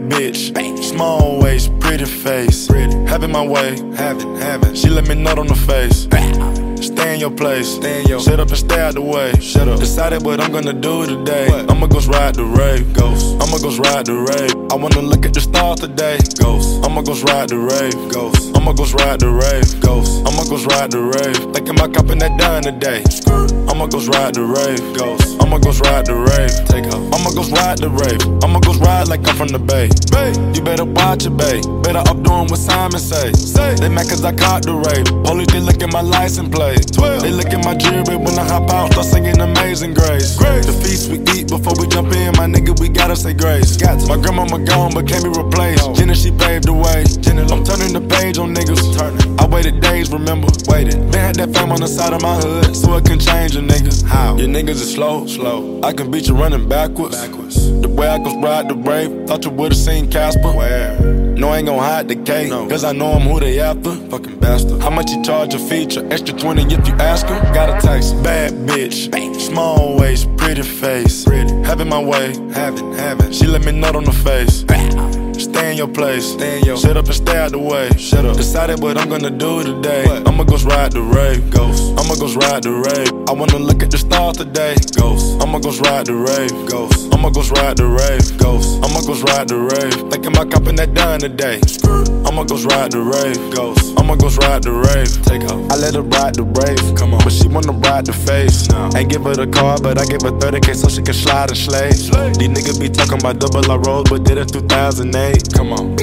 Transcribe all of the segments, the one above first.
bitch, small waist, pretty face. Having my way, having. She let me nut on the face. Stay in your place, shut up and stay out the way. Decided what I'm gonna do today. I'ma go ride the rave. I'ma go ride the rave. I wanna look at the stars today. I'ma go ride the rave. I'ma go ride the rave. I'ma go ride the rave. Thinking about copping that done today. I'ma go ride the rave. I'ma go ride the rave. I'ma go ride the rave. I'ma go ride like I'm from the Bay. You better watch it, babe. Better up doing what Simon say. They mad cause I caught the rave. Police, they look at my license plate. They look at my jewelry when I hop out. Start singing Amazing Grace. The feast we eat before we jump in, my nigga, we gotta say grace. My grandmama gone but can't be replaced. Jenna, she paved the way. I'm turning the page on niggas. I waited days, remember. Been had that fame on the side of my hood, so it can change a nigga. How? Your niggas is slow. I can beat you running backwards. The way I go ride the brave, thought you would've seen Casper. No, I ain't gon' hide the cake, cause I know I'm who they after. Fucking bastard. How much you charge a feature? Extra 20 if you ask her. Got a taste. Bad bitch, small waist, pretty face. Having my way, having. She let me nut on the face. Stay in your place, shut up and stay out the way. Decided what I'm gonna do today. I'ma go ride the rave. I'ma go ride the rave. I wanna look at the stars today. I'ma go ride the rave. I'ma go ride the rave. I'ma go ride the rave. Thinking about copping that done today. I'ma go ride the rave. I'ma go ride the rave. I let her ride the rave, but she wanna ride the face. Ain't give her the car, but I give her 30K so she can slide and slay. These niggas be talking about double I rolled, but did it 2008. Come on.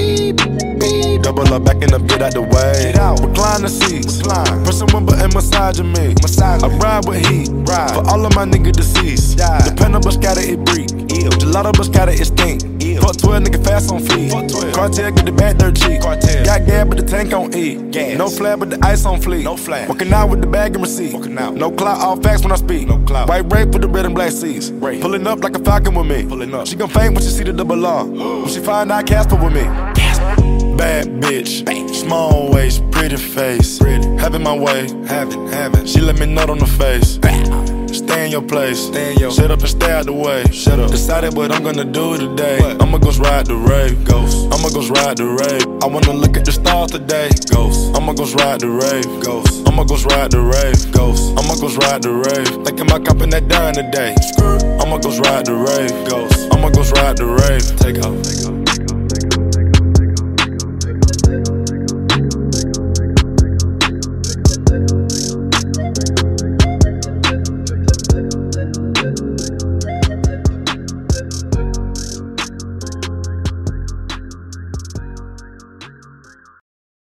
Double up, backing up, get out the way. Recline the seats. Pressing one button, massaging me. I ride with heat. For all of my niggas deceased. Dependable scatter, it breathe. Gelato, but scatter, it stink. Fuck 12, nigga fast on feet. Cartel, get the back dirt cheap. Got gas, but the tank on E. No flag, but the ice on fleek. Walking out with the bag and receipt. No clout, all facts when I speak. White rape with the red and black seats. Pulling up like a falcon with me. She gon' faint when she see the double R. When she find out Casper with me. Bad bitch, small waist, pretty face. Having my way, having. She let me nut on the face. Stay in your place, shut up and stay out the way. Decided what I'm gonna do today. I'ma go ride the rave. I'ma go ride the rave. I wanna look at the stars today. I'ma go ride the rave. I'ma go ride the rave. I'ma go ride the rave. Thinking about copping that done today. I'ma go ride the rave. I'ma go ride the rave. Take off.